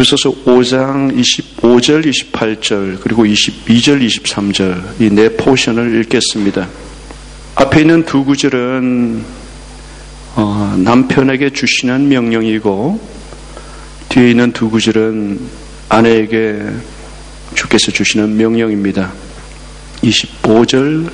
에베소서 5장 25절, 28절, 그리고 22절, 23절 이 네 포션을 읽겠습니다. 앞에 있는 두 구절은 남편에게 주시는 명령이고 뒤에 있는 두 구절은 아내에게 주께서 주시는 명령입니다. 25절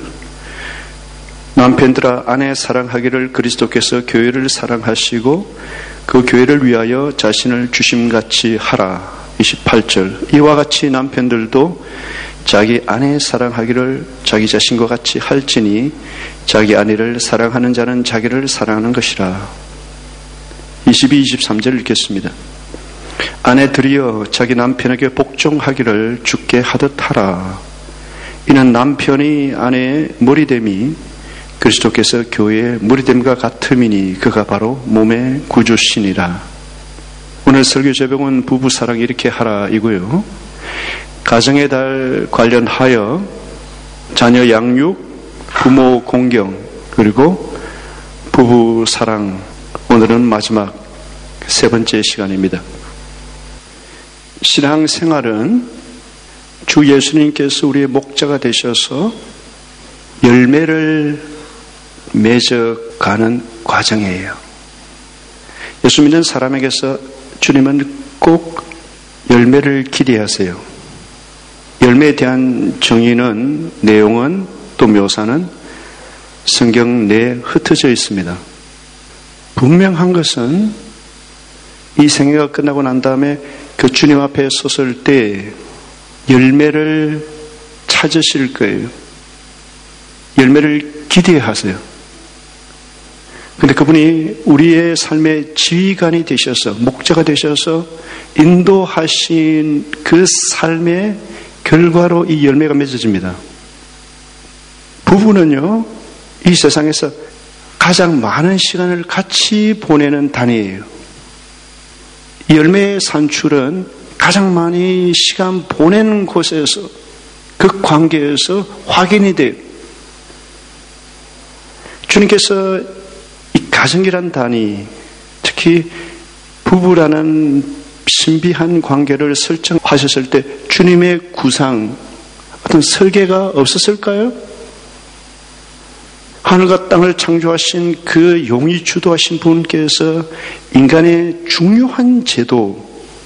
남편들아 아내 사랑하기를 그리스도께서 교회를 사랑하시고 그 교회를 위하여 자신을 주심같이 하라. 28절 이와 같이 남편들도 자기 아내 사랑하기를 자기 자신과 같이 할지니 자기 아내를 사랑하는 자는 자기를 사랑하는 것이라. 22, 23절 읽겠습니다. 아내들이여 자기 남편에게 복종하기를 주께 하듯 하라. 이는 남편이 아내의 머리됨이 그리스도께서 교회의 머리됨과 같음이니 그가 바로 몸의 구주시니라. 오늘 설교 제목은 부부사랑 이렇게 하라 이고요. 가정의 달 관련하여 자녀 양육, 부모 공경, 그리고 부부사랑, 오늘은 마지막 세 번째 시간입니다. 신앙생활은 주 예수님께서 우리의 목자가 되셔서 열매를 맺어가는 과정이에요. 예수 믿는 사람에게서 주님은 꼭 열매를 기대하세요. 열매에 대한 정의는, 내용은, 또 묘사는 성경 내에 흩어져 있습니다. 분명한 것은 이 생애가 끝나고 난 다음에 그 주님 앞에 섰을 때 열매를 찾으실 거예요. 열매를 기대하세요. 근데 그분이 우리의 삶의 지휘관이 되셔서, 목자가 되셔서 인도하신 그 삶의 결과로 이 열매가 맺어집니다. 부부는요, 이 세상에서 가장 많은 시간을 같이 보내는 단위예요. 이 열매의 산출은 가장 많이 시간 보내는 곳에서, 그 관계에서 확인이 돼요. 주님께서 이 가정이란 단위, 특히 부부라는 신비한 관계를 설정하셨을 때 주님의 구상, 어떤 설계가 없었을까요? 하늘과 땅을 창조하신 그 용이 주도하신 분께서 인간의 중요한 제도,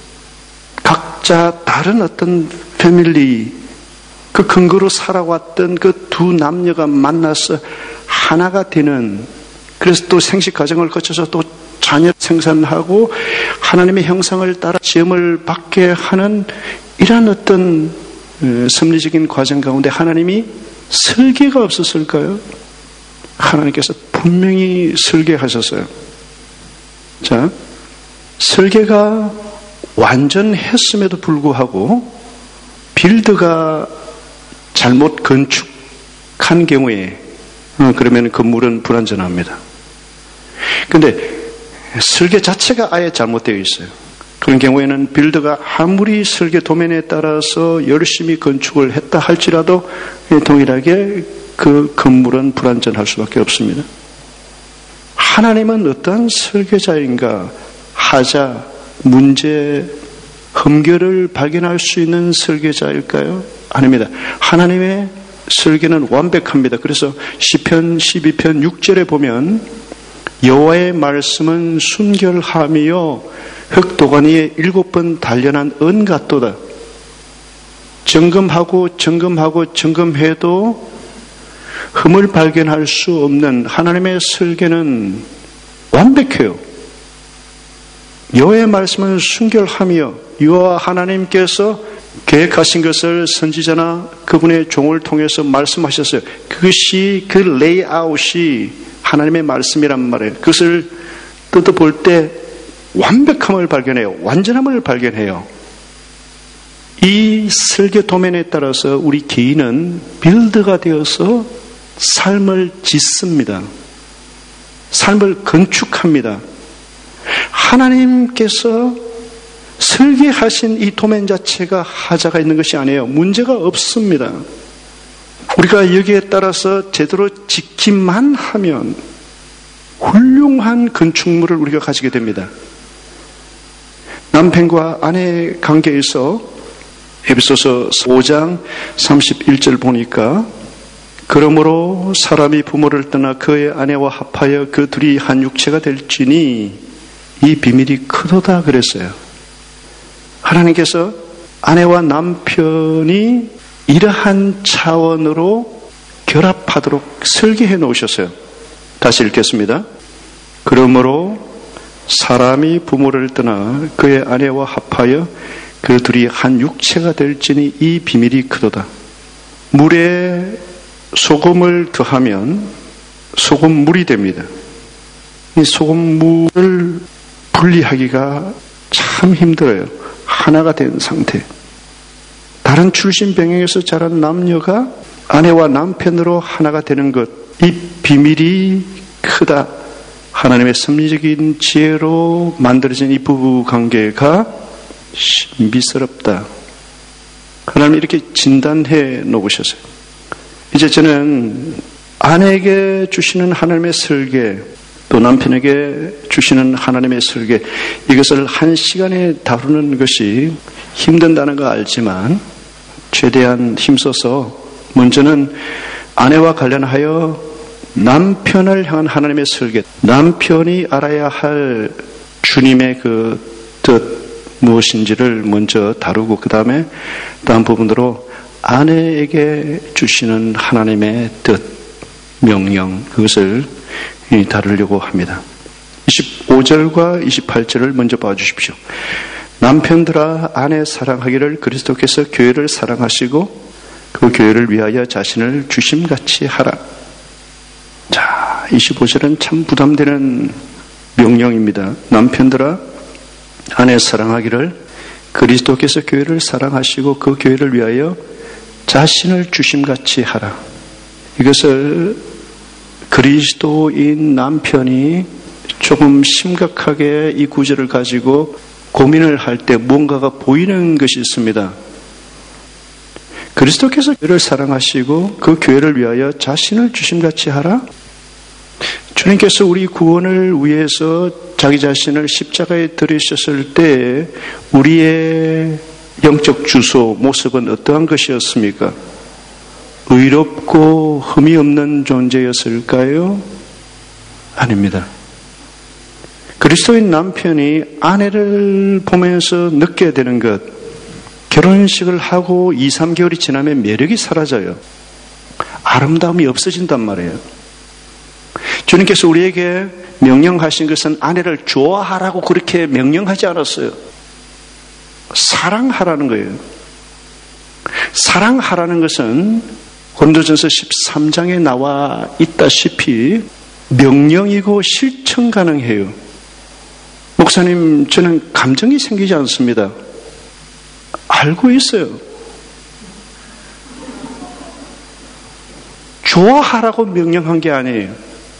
각자 다른 어떤 패밀리, 그 근거로 살아왔던 그 두 남녀가 만나서 하나가 되는, 그래서 또 생식 과정을 거쳐서 또 자녀 생산하고 하나님의 형상을 따라 지음을 받게 하는 이러한 어떤 섭리적인 과정 가운데 하나님이 설계가 없었을까요? 하나님께서 분명히 설계하셨어요. 자, 설계가 완전했음에도 불구하고 빌드가 잘못 건축한 경우에 그러면 건물은 불완전합니다. 그런데 설계 자체가 아예 잘못되어 있어요. 그런 경우에는 빌드가 아무리 설계 도면에 따라서 열심히 건축을 했다 할지라도 동일하게 그 건물은 불완전할 수밖에 없습니다. 하나님은 어떤 설계자인가? 하자, 문제, 흠결을 발견할 수 있는 설계자일까요? 아닙니다. 하나님의 설계는 완벽합니다. 그래서 시편 12편 6절에 보면 여호와의 말씀은 순결하며 흙도가니에 7번 단련한 은 같도다. 점검하고 점검해도 흠을 발견할 수 없는 하나님의 설계는 완벽해요. 여호와의 말씀은 순결하며 여호와 하나님께서 계획하신 것을 선지자나 그분의 종을 통해서 말씀하셨어요. 그것이, 그 레이아웃이 하나님의 말씀이란 말이에요. 그것을 뜯어볼 때 완벽함을 발견해요. 완전함을 발견해요. 이 설계 도면에 따라서 우리 개인은 빌드가 되어서 삶을 짓습니다. 삶을 건축합니다. 하나님께서 설계하신 이 도면 자체가 하자가 있는 것이 아니에요. 문제가 없습니다. 우리가 여기에 따라서 제대로 지키만 하면 훌륭한 건축물을 우리가 가지게 됩니다. 남편과 아내 관계에서 에베소서 5장 31절 보니까 그러므로 사람이 부모를 떠나 그의 아내와 합하여 그 둘이 한 육체가 될지니 이 비밀이 크도다 그랬어요. 하나님께서 아내와 남편이 이러한 차원으로 결합하도록 설계해 놓으셨어요. 다시 읽겠습니다. 그러므로 사람이 부모를 떠나 그의 아내와 합하여 그 둘이 한 육체가 될지니 이 비밀이 크도다. 물에 소금을 더하면 소금물이 됩니다. 이 소금물을 분리하기가 참 힘들어요. 하나가 된 상태. 다른 출신 병영에서 자란 남녀가 아내와 남편으로 하나가 되는 것, 이 비밀이 크다. 하나님의 섭리적인 지혜로 만들어진 이 부부관계가 신비스럽다. 하나님이 이렇게 진단해 놓으셨어요. 이제 저는 아내에게 주시는 하나님의 설계, 또 남편에게 주시는 하나님의 설계, 이것을 한 시간에 다루는 것이 힘든다는 거 알지만 최대한 힘써서 먼저는 아내와 관련하여 남편을 향한 하나님의 설계, 남편이 알아야 할 주님의 그 뜻 무엇인지를 먼저 다루고 그 다음에 다음 부분으로 아내에게 주시는 하나님의 뜻, 명령, 그것을 다루려고 합니다. 25절과 28절을 먼저 봐주십시오. 남편들아 아내 사랑하기를 그리스도께서 교회를 사랑하시고 그 교회를 위하여 자신을 주심같이 하라. 자, 25절은 참 부담되는 명령입니다. 남편들아 아내 사랑하기를 그리스도께서 교회를 사랑하시고 그 교회를 위하여 자신을 주심같이 하라. 이것을 그리스도인 남편이 조금 심각하게 이 구절을 가지고 고민을 할 때 무언가가 보이는 것이 있습니다. 그리스도께서 교회를 사랑하시고 그 교회를 위하여 자신을 주심같이 하라. 주님께서 우리 구원을 위해서 자기 자신을 십자가에 들이셨을 때 우리의 영적 주소, 모습은 어떠한 것이었습니까? 의롭고 흠이 없는 존재였을까요? 아닙니다. 그리스도인 남편이 아내를 보면서 느껴야 되는 것, 결혼식을 하고 2, 3개월이 지나면 매력이 사라져요. 아름다움이 없어진단 말이에요. 주님께서 우리에게 명령하신 것은 아내를 좋아하라고 그렇게 명령하지 않았어요. 사랑하라는 거예요. 사랑하라는 것은 고린도전서 13장에 나와 있다시피 명령이고 실천 가능해요. 목사님, 저는 감정이 생기지 않습니다. 알고 있어요. 좋아하라고 명령한 게 아니에요.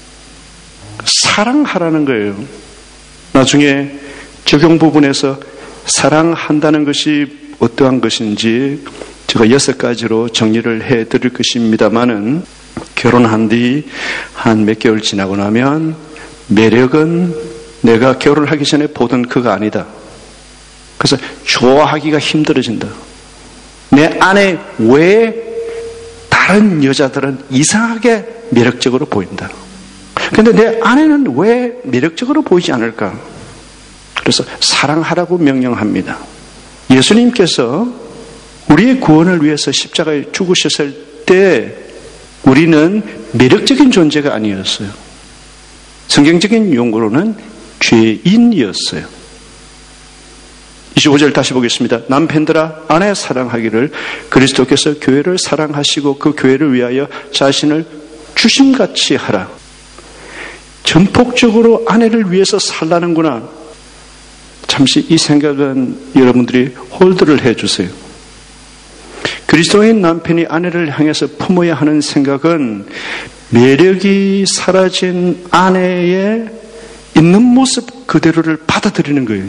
사랑하라는 거예요. 나중에 적용 부분에서 사랑한다는 것이 어떠한 것인지 제가 6가지로 정리를 해드릴 것입니다만은 결혼한 뒤 한 몇 개월 지나고 나면 매력은 내가 결혼을 하기 전에 보던 그가 아니다. 그래서 좋아하기가 힘들어진다. 내 안에 왜 다른 여자들은 이상하게 매력적으로 보인다. 그런데 내 아내는 왜 매력적으로 보이지 않을까? 그래서 사랑하라고 명령합니다. 예수님께서 우리의 구원을 위해서 십자가에 죽으셨을 때 우리는 매력적인 존재가 아니었어요. 성경적인 용어로는 죄인이었어요. 25절 다시 보겠습니다. 남편들아 아내 사랑하기를 그리스도께서 교회를 사랑하시고 그 교회를 위하여 자신을 주심같이 하라. 전폭적으로 아내를 위해서 살라는구나. 잠시 이 생각은 여러분들이 홀드를 해주세요. 그리스도인 남편이 아내를 향해서 품어야 하는 생각은 매력이 사라진 아내의 있는 모습 그대로를 받아들이는 거예요.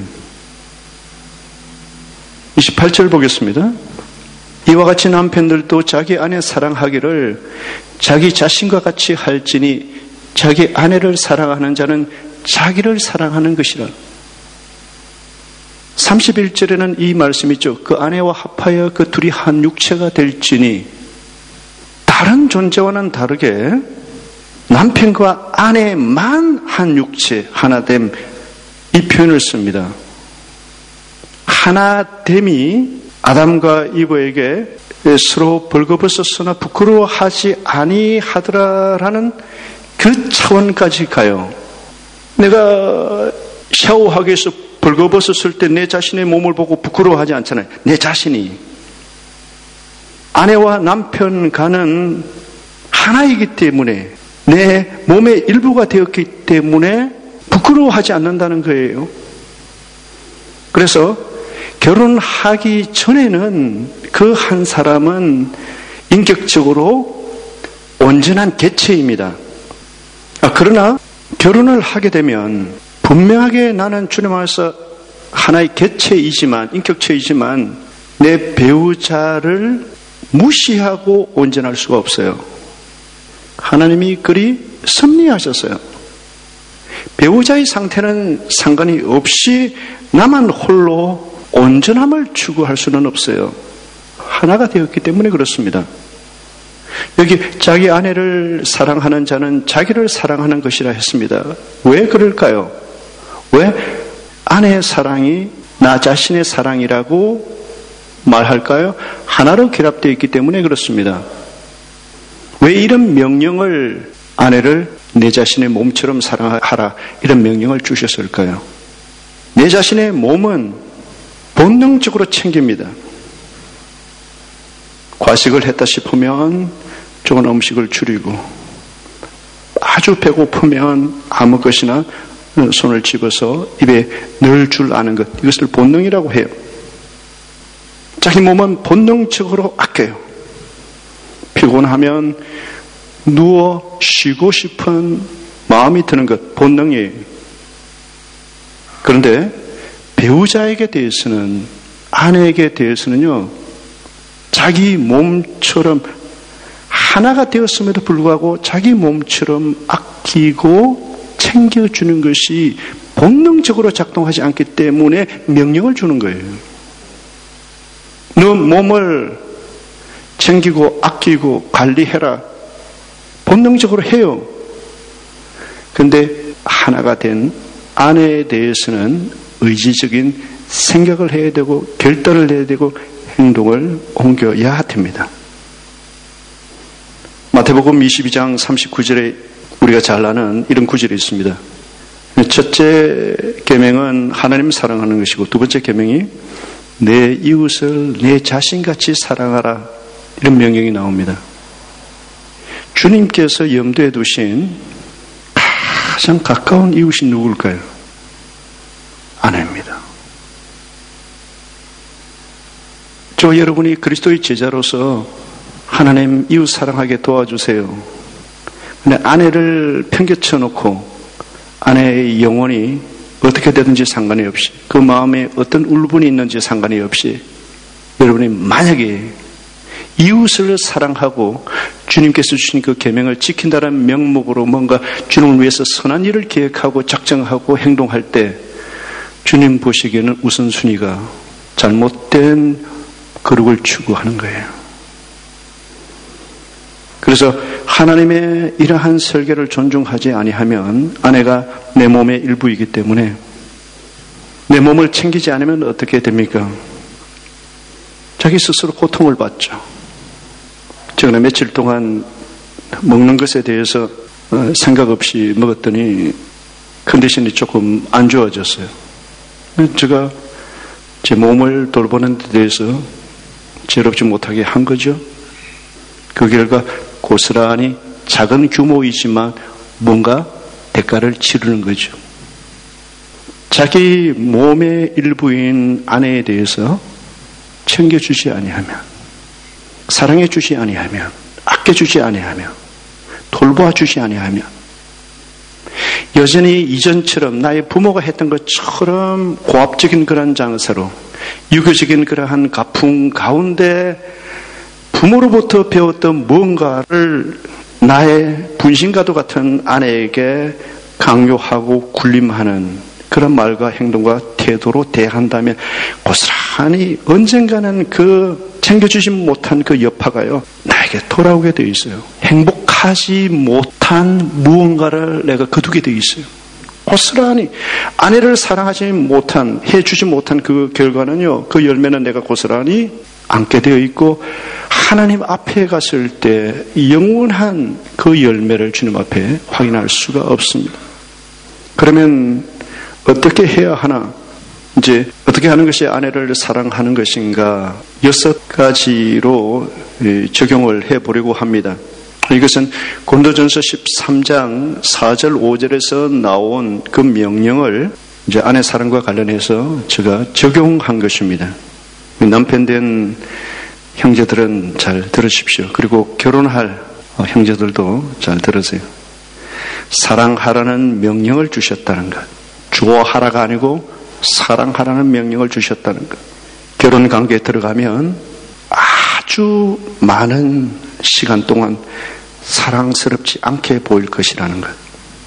28절 보겠습니다. 이와 같이 남편들도 자기 아내 사랑하기를 자기 자신과 같이 할지니 자기 아내를 사랑하는 자는 자기를 사랑하는 것이라. 31절에는 이 말씀이 있죠. 그 아내와 합하여 그 둘이 한 육체가 될지니, 다른 존재와는 다르게 남편과 아내만 한 육체, 하나됨, 이 표현을 씁니다. 하나됨이 아담과 이브에게 서로 벌거벗었으나 부끄러워하지 아니하더라라는 그 차원까지 가요. 내가 샤워하기 위해서 벌거벗었을 때 내 자신의 몸을 보고 부끄러워하지 않잖아요. 내 자신이. 아내와 남편 간은 하나이기 때문에, 내 몸의 일부가 되었기 때문에 부끄러워하지 않는다는 거예요. 그래서 결혼하기 전에는 그 한 사람은 인격적으로 온전한 개체입니다. 그러나 결혼을 하게 되면 분명하게 나는 주님 안에서 하나의 개체이지만, 인격체이지만 내 배우자를 무시하고 온전할 수가 없어요. 하나님이 그리 섭리하셨어요. 배우자의 상태는 상관이 없이 나만 홀로 온전함을 추구할 수는 없어요. 하나가 되었기 때문에 그렇습니다. 여기 자기 아내를 사랑하는 자는 자기를 사랑하는 것이라 했습니다. 왜 그럴까요? 왜 아내의 사랑이 나 자신의 사랑이라고 말할까요? 하나로 결합되어 있기 때문에 그렇습니다. 왜 이런 명령을, 아내를 내 자신의 몸처럼 사랑하라, 이런 명령을 주셨을까요? 내 자신의 몸은 본능적으로 챙깁니다. 과식을 했다 싶으면 조금 음식을 줄이고, 아주 배고프면 아무 것이나 손을 집어서 입에 넣을 줄 아는 것, 이것을 본능이라고 해요. 자기 몸은 본능적으로 아껴요. 피곤하면 누워 쉬고 싶은 마음이 드는 것, 본능이에요. 그런데 배우자에게 대해서는, 아내에게 대해서는요, 자기 몸처럼 하나가 되었음에도 불구하고 자기 몸처럼 아끼고 챙겨주는 것이 본능적으로 작동하지 않기 때문에 명령을 주는 거예요. 너 몸을 챙기고 아끼고 관리해라. 본능적으로 해요. 그런데 하나가 된 아내에 대해서는 의지적인 생각을 해야 되고 결단을 해야 되고 행동을 옮겨야 됩니다. 마태복음 22장 39절에 우리가 잘 아는 이런 구절이 있습니다. 첫째 계명은 하나님 사랑하는 것이고, 두 번째 계명이 내 이웃을 내 자신같이 사랑하라, 이런 명령이 나옵니다. 주님께서 염두에 두신 가장 가까운 이웃이 누굴까요? 아내입니다. 저 여러분이 그리스도의 제자로서 하나님 이웃 사랑하게 도와주세요. 근데 아내를 평겨쳐 놓고 아내의 영혼이 어떻게 되든지 상관이 없이, 그 마음에 어떤 울분이 있는지 상관이 없이, 여러분이 만약에 이웃을 사랑하고 주님께서 주신 그 계명을 지킨다는 명목으로 뭔가 주님을 위해서 선한 일을 계획하고 작정하고 행동할 때, 주님 보시기에는 우선순위가 잘못된 거룩을 추구하는 거예요. 그래서 하나님의 이러한 설계를 존중하지 아니하면 아내가 내 몸의 일부이기 때문에 내 몸을 챙기지 않으면 어떻게 됩니까? 자기 스스로 고통을 받죠. 최근에 며칠 동안 먹는 것에 대해서 생각 없이 먹었더니 컨디션이 조금 안 좋아졌어요. 제가 제 몸을 돌보는 데 대해서 죄롭지 못하게 한 거죠. 그 결과 고스란히 작은 규모이지만 뭔가 대가를 치르는 거죠. 자기 몸의 일부인 아내에 대해서 챙겨주지 아니하면, 사랑해주지 아니하면, 아껴주지 아니하면, 돌보아주지 아니하면, 여전히 이전처럼 나의 부모가 했던 것처럼 고압적인 그런 장사로, 유교적인 그러한 가풍 가운데 부모로부터 배웠던 뭔가를 나의 분신과도 같은 아내에게 강요하고 군림하는 그런 말과 행동과 태도로 대한다면 고스란히 언젠가는 그 챙겨주지 못한 그 여파가요, 나에게 돌아오게 되어 있어요. 행복하지 못한 무언가를 내가 거두게 되어 있어요. 고스란히 아내를 사랑하지 못한, 해주지 못한 그 결과는요, 그 열매는 내가 고스란히 안게 되어 있고, 하나님 앞에 갔을 때 영원한 그 열매를 주님 앞에 확인할 수가 없습니다. 그러면 어떻게 해야 하나? 이제 어떻게 하는 것이 아내를 사랑하는 것인가? 6가지로 적용을 해보려고 합니다. 이것은 고린도전서 13장 4절 5절에서 나온 그 명령을 이제 아내 사랑과 관련해서 제가 적용한 것입니다. 남편 된 형제들은 잘 들으십시오. 그리고 결혼할 형제들도 잘 들으세요. 사랑하라는 명령을 주셨다는 것. 좋아하라가 아니고 사랑하라는 명령을 주셨다는 것. 결혼 관계에 들어가면 아주 많은 시간 동안 사랑스럽지 않게 보일 것이라는 것.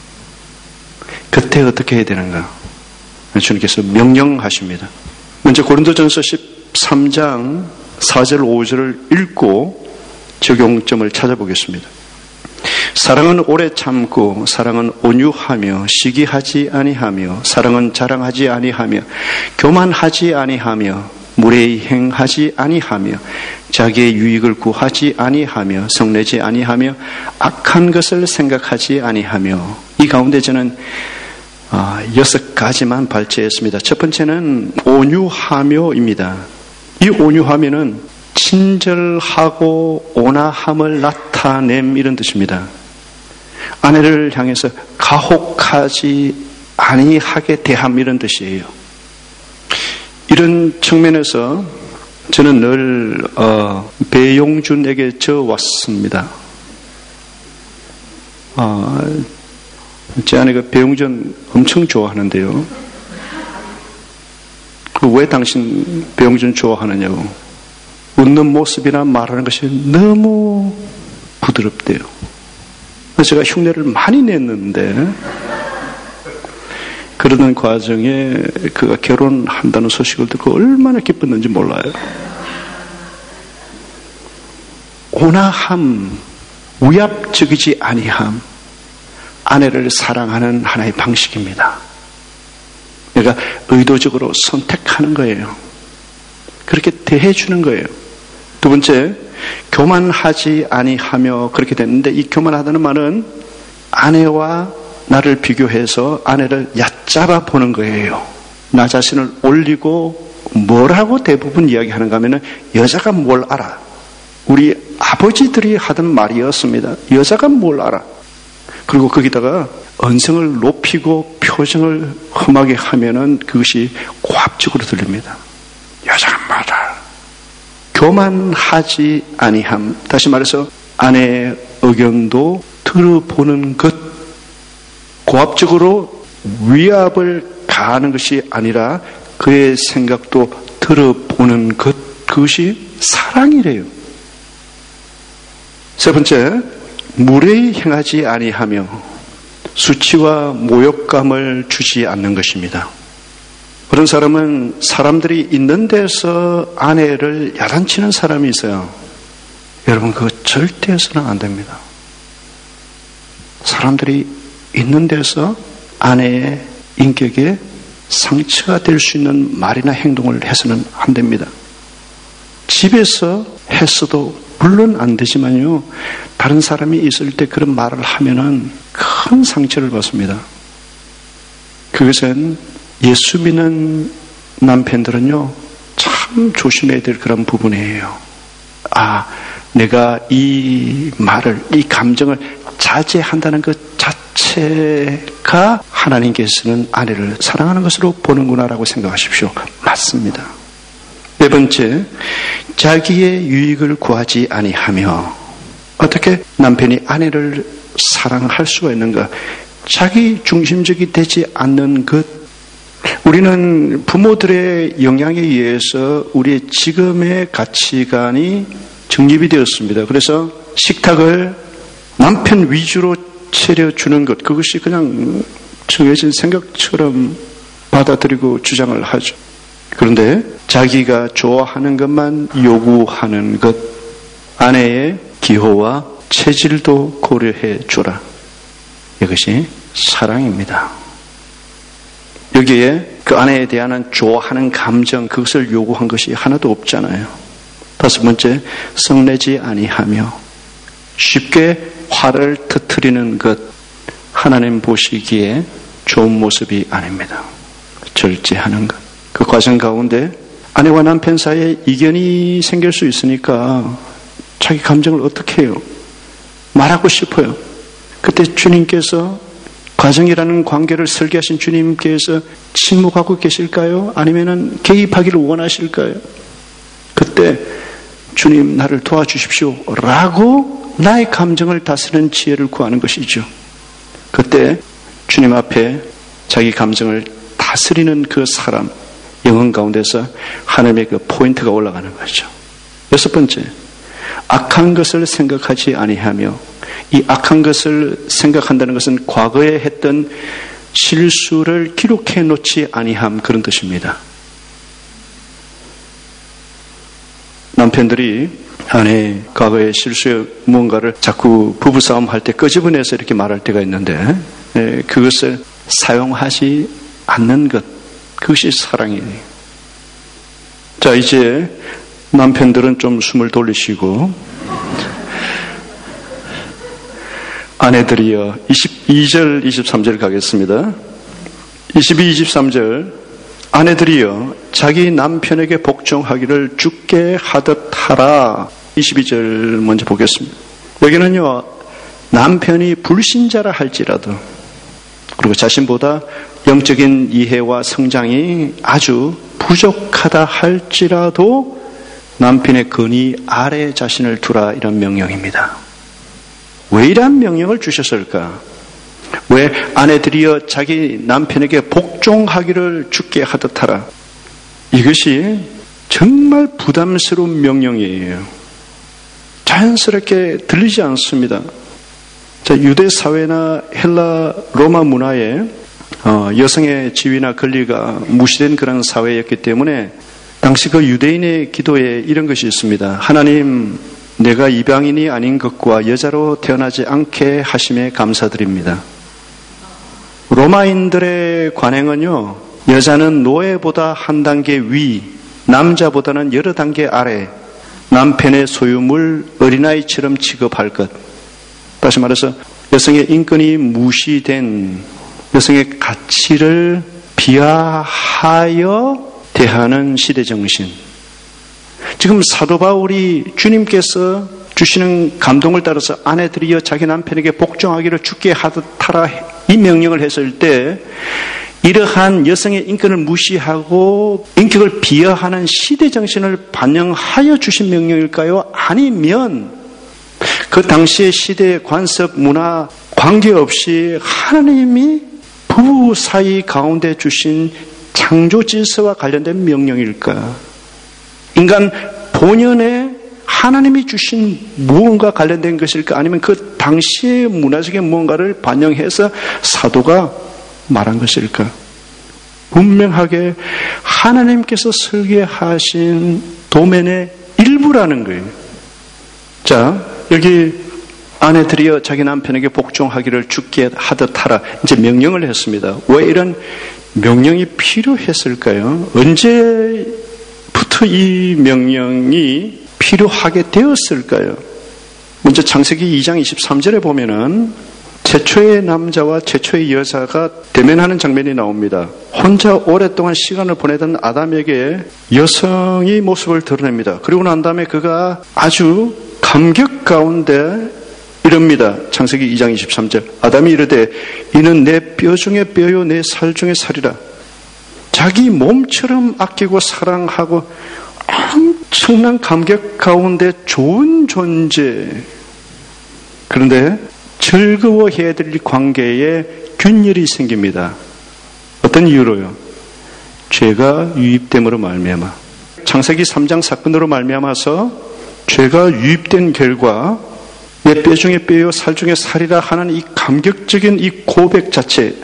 그때 어떻게 해야 되는가? 주님께서 명령하십니다. 먼저 고린도전서 13장 4절 5절을 읽고 적용점을 찾아보겠습니다. 사랑은 오래 참고, 사랑은 온유하며, 시기하지 아니하며, 사랑은 자랑하지 아니하며, 교만하지 아니하며, 무례행하지 아니하며, 자기의 유익을 구하지 아니하며, 성내지 아니하며, 악한 것을 생각하지 아니하며. 이 가운데 저는 6가지만 발제했습니다. 첫 번째는 온유하며입니다. 이 온유하며는 친절하고 온화함을 나타냄, 이런 뜻입니다. 아내를 향해서 가혹하지 아니하게 대함, 이런 뜻이에요. 이런 측면에서 저는 늘 배용준에게 져왔습니다. 제 아내가 배용준 엄청 좋아하는데요. 왜 당신 배용준 좋아하느냐고. 웃는 모습이나 말하는 것이 너무 부드럽대요. 제가 흉내를 많이 냈는데, 그러던 과정에 그가 결혼한다는 소식을 듣고 얼마나 기뻤는지 몰라요. 온화함, 위압적이지 아니함, 아내를 사랑하는 하나의 방식입니다. 내가 의도적으로 선택하는 거예요. 그렇게 대해주는 거예요. 두 번째, 교만하지 아니하며, 그렇게 됐는데, 이 교만하다는 말은 아내와 나를 비교해서 아내를 얕잡아 보는 거예요. 나 자신을 올리고 뭐라고 대부분 이야기하는가 하면은, 여자가 뭘 알아. 우리 아버지들이 하던 말이었습니다. 여자가 뭘 알아. 그리고 거기다가 언성을 높이고 표정을 험하게 하면은 그것이 고압적으로 들립니다. 여자가 말아. 교만하지 아니함. 다시 말해서 아내의 의견도 들어보는 것. 고압적으로 위압을 가하는 것이 아니라 그의 생각도 들어보는 것. 그것이 사랑이래요. 세 번째, 무례히 행하지 아니하며 수치와 모욕감을 주지 않는 것입니다. 그런 사람은 사람들이 있는 데서 아내를 야단치는 사람이 있어요. 여러분, 그거 절대 해서는 안 됩니다. 사람들이 있는 데서 아내의 인격에 상처가 될 수 있는 말이나 행동을 해서는 안 됩니다. 집에서 했어도 물론 안 되지만요, 다른 사람이 있을 때 그런 말을 하면은 큰 상처를 받습니다. 그것은 예수 믿는 남편들은요, 참 조심해야 될 그런 부분이에요. 내가 이 말을, 이 감정을 자제한다는 것 자체가 하나님께서는 아내를 사랑하는 것으로 보는구나라고 생각하십시오. 맞습니다. 네 번째, 자기의 유익을 구하지 아니하며. 어떻게 남편이 아내를 사랑할 수가 있는가? 자기 중심적이 되지 않는 것. 우리는 부모들의 영향에 의해서 우리의 지금의 가치관이 정립이 되었습니다. 그래서 식탁을 남편 위주로 차려주는 것, 그것이 그냥 정해진 생각처럼 받아들이고 주장을 하죠. 그런데 자기가 좋아하는 것만 요구하는 것, 아내의 기호와 체질도 고려해 주라. 이것이 사랑입니다. 여기에 그 아내에 대한 좋아하는 감정, 그것을 요구한 것이 하나도 없잖아요. 다섯 번째, 성내지 아니하며 쉽게 화를 터뜨리는 것, 하나님 보시기에 좋은 모습이 아닙니다. 절제하는 것. 그 과정 가운데 아내와 남편 사이에 이견이 생길 수 있으니까 자기 감정을 어떻게 해요? 말하고 싶어요. 그때 주님께서 가정이라는 관계를 설계하신 주님께서 침묵하고 계실까요? 아니면 개입하기를 원하실까요? 그때 주님 나를 도와주십시오 라고 나의 감정을 다스리는 지혜를 구하는 것이죠. 그때 주님 앞에 자기 감정을 다스리는 그 사람, 영혼 가운데서 하나님의 그 포인트가 올라가는 거죠. 여섯 번째, 악한 것을 생각하지 아니하며, 이 악한 것을 생각한다는 것은 과거에 했던 실수를 기록해 놓지 아니함, 그런 뜻입니다. 남편들이 아내 과거의 실수의 무언가를 자꾸 부부싸움 할 때 끄집어내서 이렇게 말할 때가 있는데, 그것을 사용하지 않는 것, 그것이 사랑이에요. 자, 이제 남편들은 좀 숨을 돌리시고, 아내들이여, 22절, 23절 가겠습니다. 22, 23절, 아내들이여, 자기 남편에게 복종하기를 주께 하듯 하라. 22절 먼저 보겠습니다. 여기는요, 남편이 불신자라 할지라도, 그리고 자신보다 영적인 이해와 성장이 아주 부족하다 할지라도 남편의 근위 아래 자신을 두라, 이런 명령입니다. 왜 이러한 명령을 주셨을까? 왜 아내들이여 자기 남편에게 복종하기를 주께 하듯 하라? 이것이 정말 부담스러운 명령이에요. 자연스럽게 들리지 않습니다. 자, 유대 사회나 헬라 로마 문화에 여성의 지위나 권리가 무시된 그런 사회였기 때문에 당시 그 유대인의 기도에 이런 것이 있습니다. 하나님, 내가 이방인이 아닌 것과 여자로 태어나지 않게 하심에 감사드립니다. 로마인들의 관행은요, 여자는 노예보다 한 단계 위, 남자보다는 여러 단계 아래, 남편의 소유물 어린아이처럼 취급할 것. 다시 말해서 여성의 인권이 무시된, 여성의 가치를 비하하여 대하는 시대 정신. 지금 사도 바울이 주님께서 주시는 감동을 따라서 아내들이여 자기 남편에게 복종하기를 주께 하듯 하라, 이 명령을 했을 때 이러한 여성의 인권을 무시하고 인격을 비하하는 시대 정신을 반영하여 주신 명령일까요? 아니면 그 당시의 시대의 관습, 문화 관계없이 하나님이 부부 사이 가운데 주신 창조 질서와 관련된 명령일까? 인간 본연의 하나님이 주신 무언가 관련된 것일까? 아니면 그 당시의 문화적인 무언가를 반영해서 사도가 말한 것일까? 분명하게 하나님께서 설계하신 도면의 일부라는 거예요. 자, 여기 아내들이여 자기 남편에게 복종하기를 주께 하듯 하라. 이제 명령을 했습니다. 왜 이런 명령이 필요했을까요? 언제부터 이 명령이 필요하게 되었을까요? 먼저 창세기 2장 23절에 보면은 최초의 남자와 최초의 여자가 대면하는 장면이 나옵니다. 혼자 오랫동안 시간을 보내던 아담에게 여성이 모습을 드러냅니다. 그리고 난 다음에 그가 아주 감격 가운데 이럽니다. 창세기 2장 23절. 아담이 이르되 이는 내 뼈 중에 뼈요 내 살 중에 살이라. 자기 몸처럼 아끼고 사랑하고 엄청난 감격 가운데 좋은 존재. 그런데 즐거워해야 될 관계에 균열이 생깁니다. 어떤 이유로요? 죄가 유입됨으로 말미암아. 창세기 3장 사건으로 말미암아서 죄가 유입된 결과 내 뼈 중에 뼈요 살 중에 살이라 하는 이 감격적인 이 고백 자체,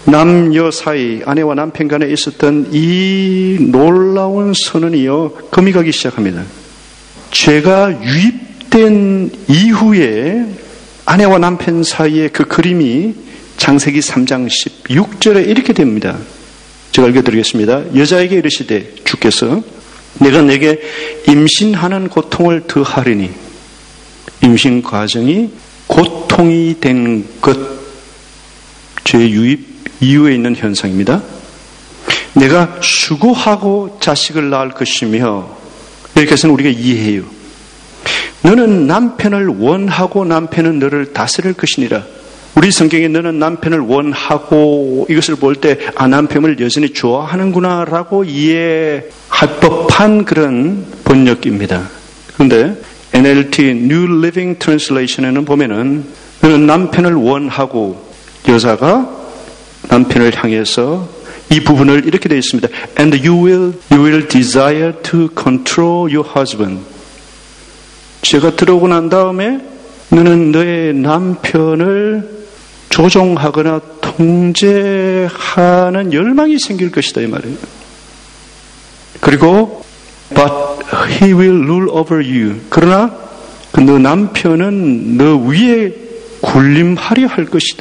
남녀 사이, 아내와 남편 간에 있었던 이 놀라운 선언이요, 금이 가기 시작합니다. 죄가 유입된 이후에 아내와 남편 사이의 그 그림이 창세기 3장 16절에 이렇게 됩니다. 제가 읽어드리겠습니다. 여자에게 이르시되 주께서 내가 내게 임신하는 고통을 더하리니, 임신 과정이 고통이 된 것, 죄 유입 이후에 있는 현상입니다. 내가 수고하고 자식을 낳을 것이며, 이렇게 해서는 우리가 이해해요. 너는 남편을 원하고 남편은 너를 다스릴 것이니라. 우리 성경에 너는 남편을 원하고 이것을 볼 때 남편을 여전히 좋아하는구나 라고 이해할 법한 그런 번역입니다. 그런데 NLT New Living Translation에는 보면은 너는 남편을 원하고, 여자가 남편을 향해서 이 부분을 이렇게 되어 있습니다. And you will desire to control your husband. 죄가 들어오고 난 다음에 너는 너의 남편을 조종하거나 통제하는 열망이 생길 것이다 이 말이에요. 그리고 but he will rule over you. 그러나 너 남편은 너 위에 군림하려 할 것이다.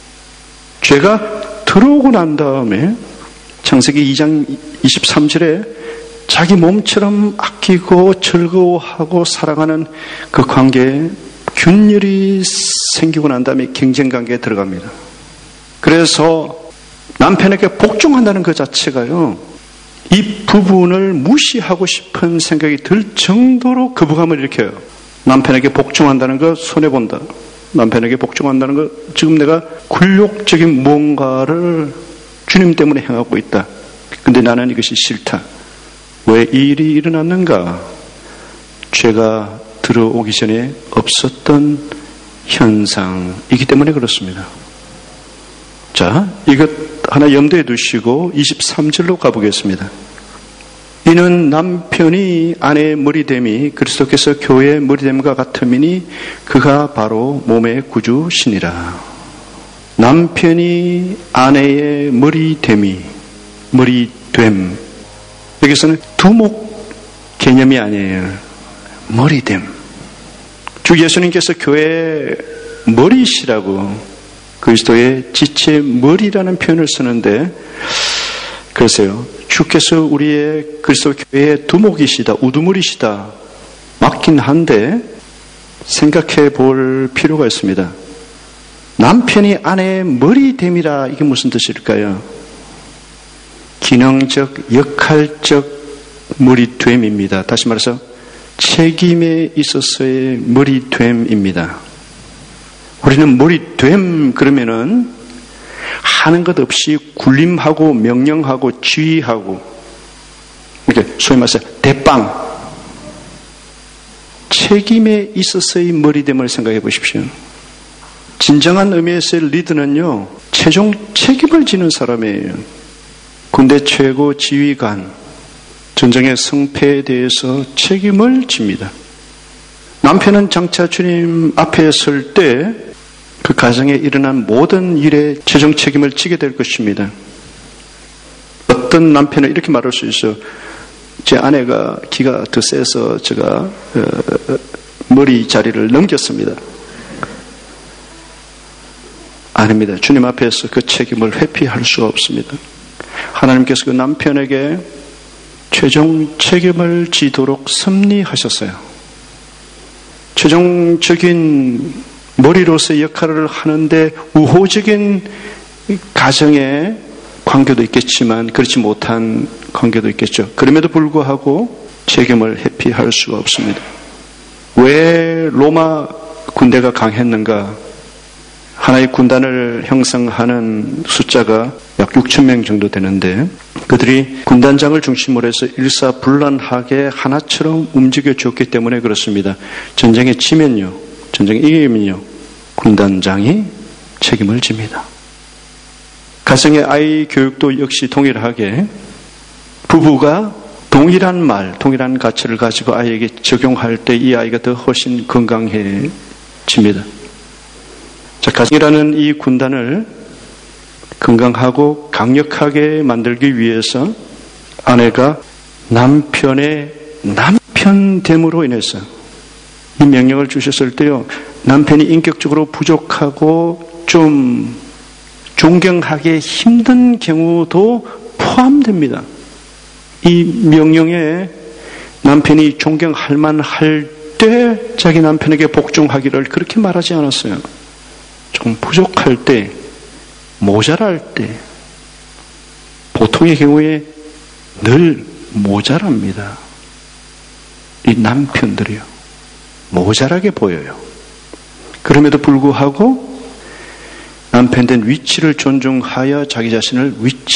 죄가 들어오고 난 다음에 창세기 2장 23절에 자기 몸처럼 아끼고 즐거워하고 사랑하는 그 관계에 균열이 생기고 난 다음에 경쟁관계에 들어갑니다. 그래서 남편에게 복종한다는 그 자체가요, 이 부분을 무시하고 싶은 생각이 들 정도로 거부감을 일으켜요. 남편에게 복종한다는 거 손해본다. 남편에게 복종한다는 거, 지금 내가 굴욕적인 뭔가를 주님 때문에 행하고 있다. 근데 나는 이것이 싫다. 왜 이 일이 일어났는가? 죄가 들어오기 전에 없었던 현상이기 때문에 그렇습니다. 자, 이것 하나 염두에 두시고 23절로 가보겠습니다. 이는 남편이 아내의 머리됨이 그리스도께서 교회의 머리됨과 같음이니 그가 바로 몸의 구주시니라. 남편이 아내의 머리됨이, 머리됨, 여기서는 두목 개념이 아니에요. 머리됨. 주 예수님께서 교회의 머리시라고, 그리스도의 지체 머리라는 표현을 쓰는데, 글쎄요, 주께서 우리의 그리스도 교회의 두목이시다, 우두머리시다, 맞긴 한데 생각해 볼 필요가 있습니다. 남편이 아내의 머리됨이라, 이게 무슨 뜻일까요? 기능적, 역할적 머리됨입니다. 다시 말해서 책임에 있어서의 머리됨입니다. 우리는 머리됨 그러면은 하는 것 없이 군림하고 명령하고 지휘하고, 이렇게 소위 말해서 대빵, 책임에 있어서의 머리됨을 생각해 보십시오. 진정한 의미에서의 리더는요, 최종 책임을 지는 사람이에요. 군대 최고 지휘관, 전쟁의 성패에 대해서 책임을 집니다. 남편은 장차 주님 앞에 설 때 그 가정에 일어난 모든 일에 최종 책임을 지게 될 것입니다. 어떤 남편은 이렇게 말할 수 있어요. 제 아내가 기가 더 세서 제가 머리 자리를 넘겼습니다. 아닙니다. 주님 앞에서 그 책임을 회피할 수가 없습니다. 하나님께서 그 남편에게 최종 책임을 지도록 섭리하셨어요. 최종적인 머리로서의 역할을 하는데 우호적인 가정의 관계도 있겠지만 그렇지 못한 관계도 있겠죠. 그럼에도 불구하고 책임을 회피할 수가 없습니다. 왜 로마 군대가 강했는가? 하나의 군단을 형성하는 숫자가 약 6,000명 정도 되는데, 그들이 군단장을 중심으로 해서 일사불란하게 하나처럼 움직여 줬기 때문에 그렇습니다. 전쟁에 지면요, 전쟁에 이기면요, 군단장이 책임을 집니다. 가정의 아이 교육도 역시 동일하게 부부가 동일한 말, 동일한 가치를 가지고 아이에게 적용할 때 이 아이가 더 훨씬 건강해집니다. 자, 가정이라는 이 군단을 건강하고 강력하게 만들기 위해서 아내가 남편의 남편됨으로 인해서 이 명령을 주셨을 때요, 남편이 인격적으로 부족하고 좀 존경하기 힘든 경우도 포함됩니다. 이 명령에 남편이 존경할 만할 때 자기 남편에게 복종하기를 그렇게 말하지 않았어요. 좀 부족할 때, 모자랄 때, 보통의 경우에 늘 모자랍니다. 이 남편들이요, 모자라게 보여요. 그럼에도 불구하고 남편 된 위치를 존중하여 자기 자신을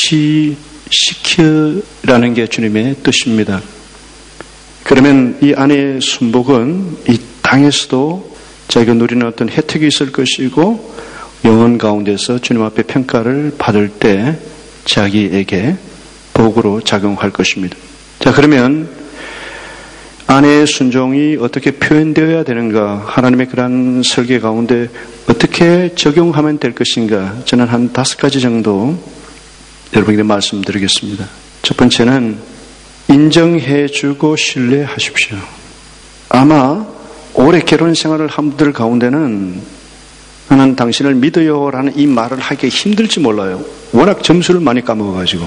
위치시키라는 게 주님의 뜻입니다. 그러면 이 아내의 순복은 이 땅에서도 자기가 누리는 어떤 혜택이 있을 것이고 영혼 가운데서 주님 앞에 평가를 받을 때 자기에게 복으로 작용할 것입니다. 자, 그러면 아내의 순종이 어떻게 표현되어야 되는가, 하나님의 그러한 설계 가운데 어떻게 적용하면 될 것인가, 저는 한 5가지 정도 여러분에게 말씀드리겠습니다. 첫 번째는 인정해주고 신뢰하십시오. 아마 오래 결혼 생활을 한 분들 가운데는 나는 당신을 믿어요 라는 이 말을 하기가 힘들지 몰라요. 워낙 점수를 많이 까먹어가지고.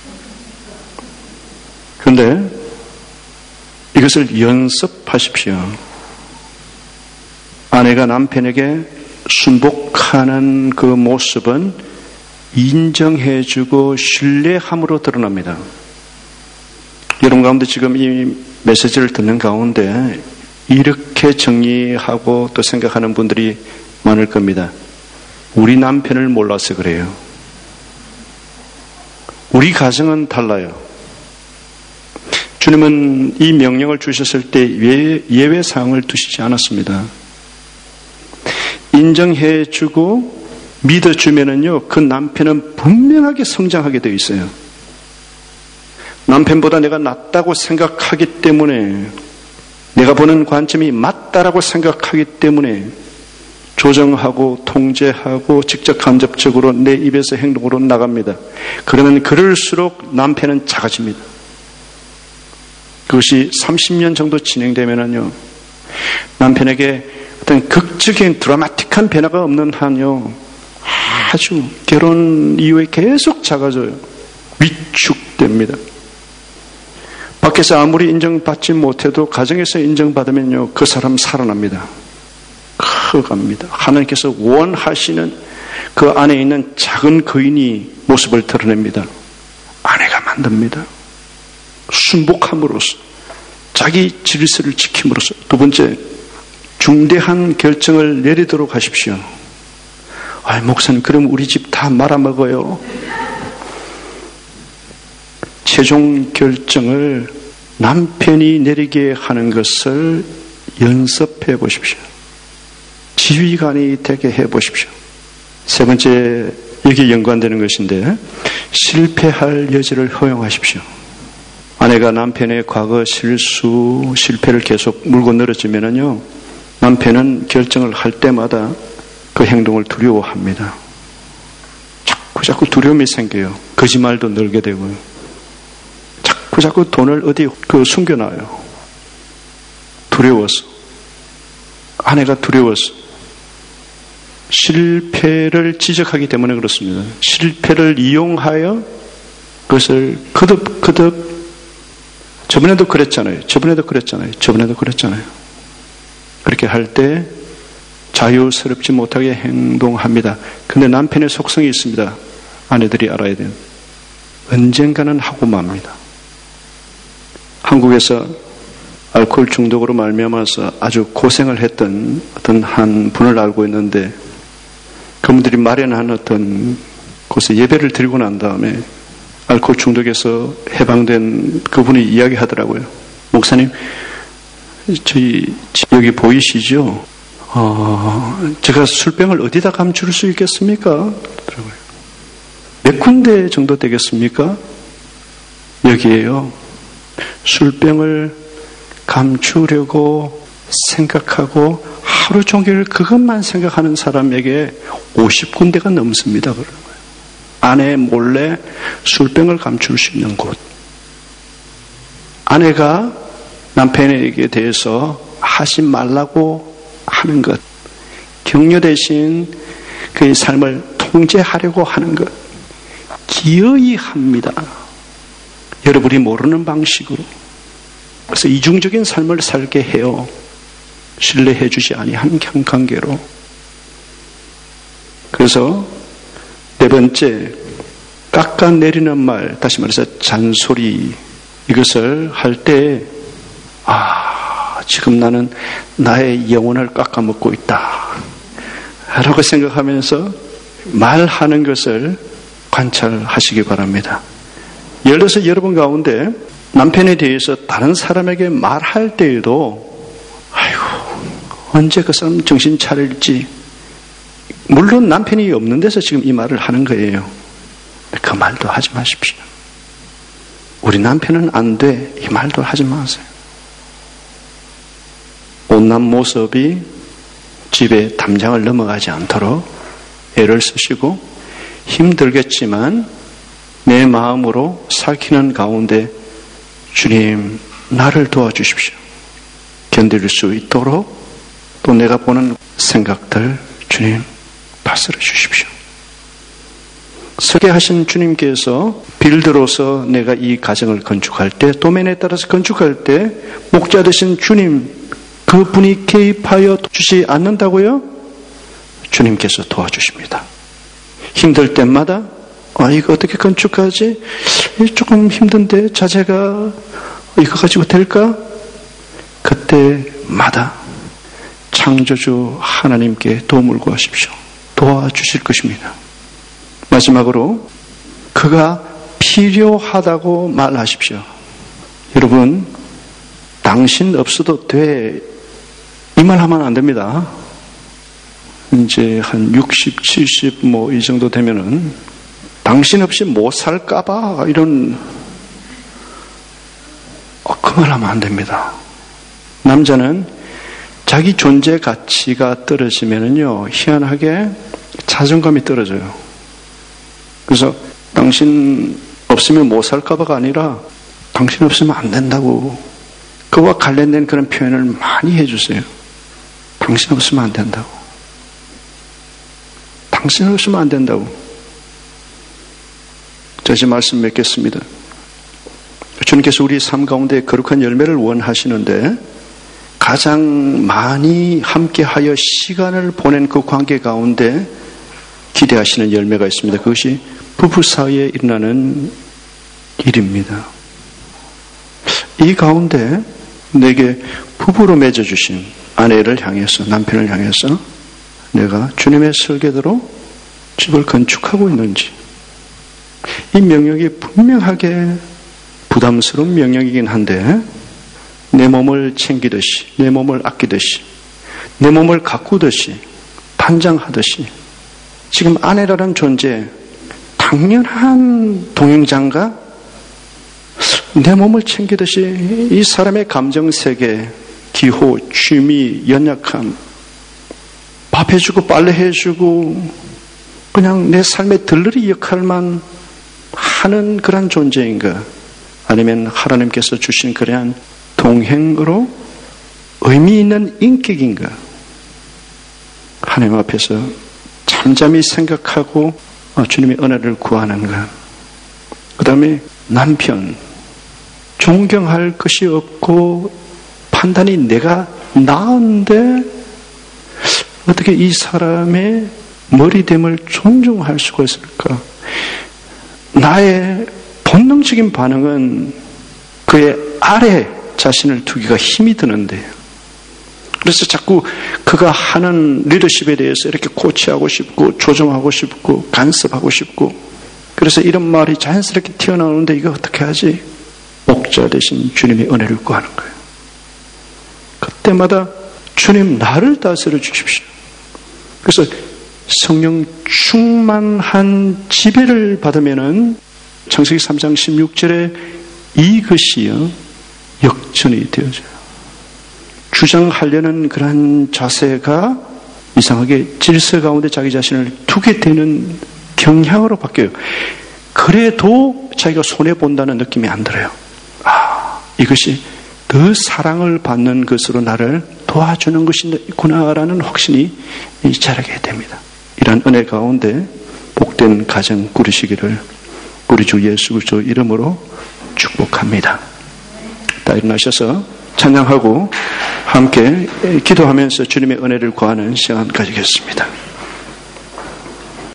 그런데 이것을 연습하십시오. 아내가 남편에게 순복하는 그 모습은 인정해주고 신뢰함으로 드러납니다. 여러분 가운데 지금 이 메시지를 듣는 가운데 이렇게 정리하고 또 생각하는 분들이 많을 겁니다. 우리 남편을 몰라서 그래요. 우리 가정은 달라요. 주님은 이 명령을 주셨을 때 예외 사항을 두시지 않았습니다. 인정해주고 믿어주면은요, 그 남편은 분명하게 성장하게 되어 있어요. 남편보다 내가 낫다고 생각하기 때문에, 내가 보는 관점이 맞다라고 생각하기 때문에 조정하고 통제하고 직접 간접적으로 내 입에서 행동으로 나갑니다. 그러면 그럴수록 남편은 작아집니다. 그것이 30년 정도 진행되면은요, 남편에게 어떤 극적인 드라마틱한 변화가 없는 한요, 아주 결혼 이후에 계속 작아져요. 위축됩니다. 밖에서 아무리 인정받지 못해도 가정에서 인정받으면요, 그 사람 살아납니다. 커갑니다. 하나님께서 원하시는 그 안에 있는 작은 거인이 모습을 드러냅니다. 아내가 만듭니다. 순복함으로써, 자기 질서를 지킴으로써. 두 번째, 중대한 결정을 내리도록 하십시오. 목사님, 그럼 우리 집 다 말아먹어요. 최종 결정을 남편이 내리게 하는 것을 연습해 보십시오. 지휘관이 되게 해 보십시오. 세 번째, 여기에 연관되는 것인데, 실패할 여지를 허용하십시오. 아내가 남편의 과거 실수, 실패를 계속 물고 늘어지면은요, 남편은 결정을 할 때마다 그 행동을 두려워합니다. 자꾸 두려움이 생겨요. 거짓말도 늘게 되고요. 자꾸 돈을 어디 숨겨놔요. 두려워서. 아내가 두려워서. 실패를 지적하기 때문에 그렇습니다. 실패를 이용하여 그것을 거듭 저번에도 그랬잖아요. 그렇게 할 때 자유스럽지 못하게 행동합니다. 근데 남편의 속성이 있습니다. 아내들이 알아야 돼요. 언젠가는 하고 맙니다. 한국에서 알코올 중독으로 말미암아서 아주 고생을 했던 어떤 한 분을 알고 있는데, 그분들이 마련한 어떤 곳에 예배를 드리고 난 다음에 알코올 중독에서 해방된 그분이 이야기하더라고요. 목사님, 저희 여기 보이시죠? 제가 술병을 어디다 감출 수 있겠습니까? 그러더라고요. 몇 군데 정도 되겠습니까? 여기에요. 술병을 감추려고 생각하고 하루 종일 그것만 생각하는 사람에게 50군데가 넘습니다. 그런 거예요. 아내 몰래 술병을 감출 수 있는 곳. 아내가 남편에게 대해서 하지 말라고 하는 것. 격려 대신 그의 삶을 통제하려고 하는 것. 기어이 합니다. 여러분이 모르는 방식으로. 그래서 이중적인 삶을 살게 해요. 신뢰해 주지 아니한 관계로. 그래서 네 번째, 깎아내리는 말, 다시 말해서 잔소리, 이것을 할 때 지금 나는 나의 영혼을 깎아먹고 있다 라고 생각하면서 말하는 것을 관찰하시기 바랍니다. 예를 들어서 여러분 가운데 남편에 대해서 다른 사람에게 말할 때에도 언제 그 사람 정신 차릴지, 물론 남편이 없는 데서 지금 이 말을 하는 거예요. 그 말도 하지 마십시오. 우리 남편은 안 돼, 이 말도 하지 마세요. 온난 모습이 집에 담장을 넘어가지 않도록 애를 쓰시고 힘들겠지만 내 마음으로 살피는 가운데 주님, 나를 도와주십시오. 견딜 수 있도록 또 내가 보는 생각들 주님 다스려 주십시오. 설계하신 주님께서 빌드로서 내가 이 가정을 건축할 때, 도면에 따라서 건축할 때 목자 되신 주님, 그분이 개입하여 주지 않는다고요? 주님께서 도와주십니다. 힘들 때마다 이거 어떻게 건축하지? 조금 힘든데 자재가 이거 가지고 될까? 그때마다 창조주 하나님께 도움을 구하십시오. 도와주실 것입니다. 마지막으로 그가 필요하다고 말하십시오. 여러분, 당신 없어도 돼, 이 말 하면 안 됩니다. 이제 한 60, 70 이 정도 되면은 당신 없이 못 살까봐 이런 그 말 하면 안 됩니다. 남자는 자기 존재 가치가 떨어지면은요, 희한하게 자존감이 떨어져요. 그래서 당신 없으면 못 살까봐가 아니라 당신 없으면 안 된다고, 그와 관련된 그런 표현을 많이 해주세요. 당신 없으면 안 된다고. 당신 없으면 안 된다고. 다시 말씀 맺겠습니다. 주님께서 우리 삶 가운데 거룩한 열매를 원하시는데 가장 많이 함께하여 시간을 보낸 그 관계 가운데 기대하시는 열매가 있습니다. 그것이 부부 사이에 일어나는 일입니다. 이 가운데 내게 부부로 맺어주신 아내를 향해서, 남편을 향해서 내가 주님의 설계대로 집을 건축하고 있는지, 이 명령이 분명하게 부담스러운 명령이긴 한데 내 몸을 챙기듯이, 내 몸을 아끼듯이, 내 몸을 가꾸듯이, 단장하듯이 지금 아내라는 존재, 당연한 동행자인가? 내 몸을 챙기듯이 이 사람의 감정세계, 기호, 취미, 연약함, 밥 해주고 빨래 해주고 그냥 내 삶의 들러리 역할만 하는 그런 존재인가? 아니면 하나님께서 주신 그러한 동행으로 의미 있는 인격인가? 하나님 앞에서 잠잠히 생각하고 주님의 은혜를 구하는가? 그 다음에 남편, 존경할 것이 없고 판단이 내가 나은데 어떻게 이 사람의 머리됨을 존중할 수가 있을까? 나의 본능적인 반응은 그의 아래 자신을 두기가 힘이 드는데, 그래서 자꾸 그가 하는 리더십에 대해서 이렇게 코치하고 싶고 조정하고 싶고 간섭하고 싶고, 그래서 이런 말이 자연스럽게 튀어나오는데 이거 어떻게 하지? 목자 대신 주님의 은혜를 구하는 거예요. 그때마다 주님, 나를 다스려 주십시오. 그래서 성령 충만한 지배를 받으면은 창세기 3장 16절에 이것이요 역전이 되어져요. 주장하려는 그런 자세가 이상하게 질서 가운데 자기 자신을 두게 되는 경향으로 바뀌어요. 그래도 자기가 손해본다는 느낌이 안 들어요. 이것이 더 사랑을 받는 것으로 나를 도와주는 것이구나라는 확신이 자라게 됩니다. 이런 은혜 가운데 복된 가정 꾸리시기를 우리 주 예수 그리스도 이름으로 축복합니다. 다 일어나셔서 찬양하고 함께 기도하면서 주님의 은혜를 구하는 시간 가지겠습니다.